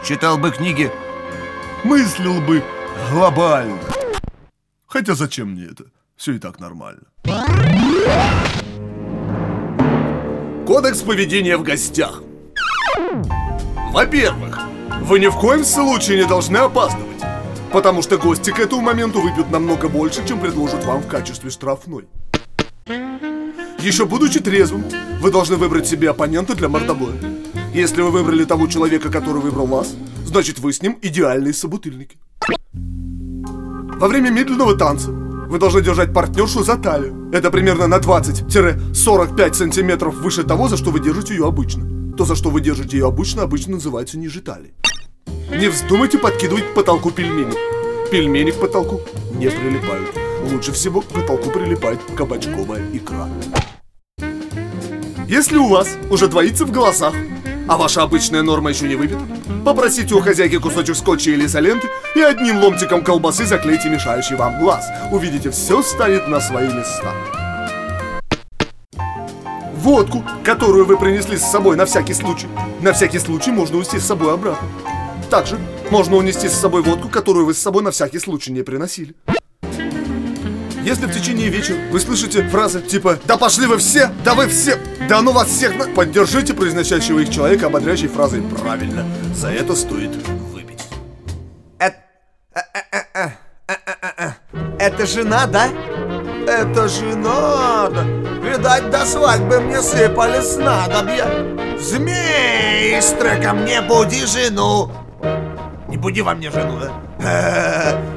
Читал бы книги. Мыслил бы глобально. Хотя зачем мне это? Все и так нормально. Кодекс поведения в гостях. Во-первых, вы ни в коем случае не должны опаздывать, потому что гости к этому моменту выпьют намного больше, чем предложат вам в качестве штрафной. Еще будучи трезвым, вы должны выбрать себе оппонента для мордобоя. Если вы выбрали того человека, который выбрал вас, значит вы с ним идеальные собутыльники. Во время медленного танца вы должны держать партнершу за талию. Это примерно на 20-45 сантиметров выше того, за что вы держите ее обычно. То, за что вы держите ее обычно называется ниже талии. Не вздумайте подкидывать к потолку пельмени. Пельмени к потолку не прилипают. Лучше всего к потолку прилипает кабачковая икра. Если у вас уже двоится в голосах, а ваша обычная норма еще не выпита, попросите у хозяйки кусочек скотча или изоленты и одним ломтиком колбасы заклейте мешающий вам глаз. Увидите, все станет на свои места. Водку, которую вы принесли с собой на всякий случай можно унести с собой обратно. Также можно унести с собой водку, которую вы с собой на всякий случай не приносили. Если в течение вечера вы слышите фразы типа «Да пошли вы все! Да вы все! Да ну вас всех!» Поддержите произносящего их человека ободряющей фразой «Правильно! За это стоит выпить!» Это жена, да? Это же надо! Видать, до свадьбы мне сыпали снадобья. Змей с треком «Не буди жену». Не буди во мне жену, да?